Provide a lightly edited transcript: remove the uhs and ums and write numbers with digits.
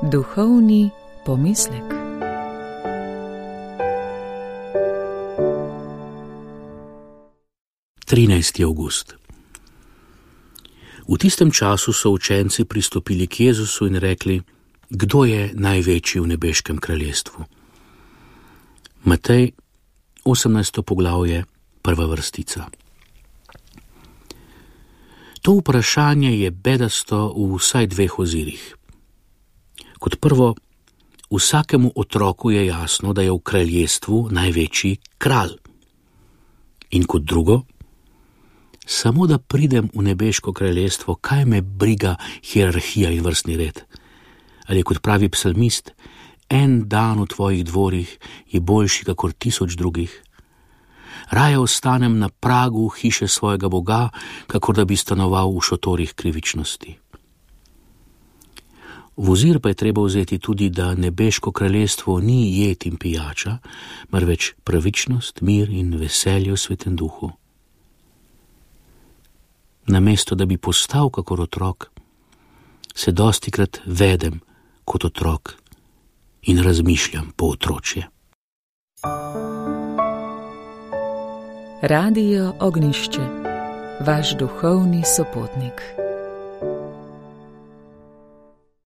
Duhovni pomislek. Avgust. V tistem času so učenci pristopili k Jezusu in rekli: Kdo je največji v nebeškem kraljestvu? Matej, 18. poglavje, 1. vrstica. To vprašanje je bedasto v vsaj dveh ozirih. Kot prvo, vsakemu otroku je jasno, da je v kraljestvu največji kralj. In kot drugo, samo da pridem v nebeško kraljestvo, kaj me briga hierarhija in vrstni red? Ali kot pravi psalmist, en dan v tvojih dvorih je boljši kakor 1000 drugih. Raje ostanem na pragu hiše svojega Boga, kakor da bi stanoval v šotorih krivičnosti. V ozir pa je treba vzeti tudi, da nebeško kraljestvo ni jed in pijača, marveč pravičnost, mir in veselje v Svetem duhu. Namesto da bi postal kakor otrok, se dostikrat vedem kot otrok in razmišljam po otročje. Radio Ognjišče, vaš duhovni sopotnik.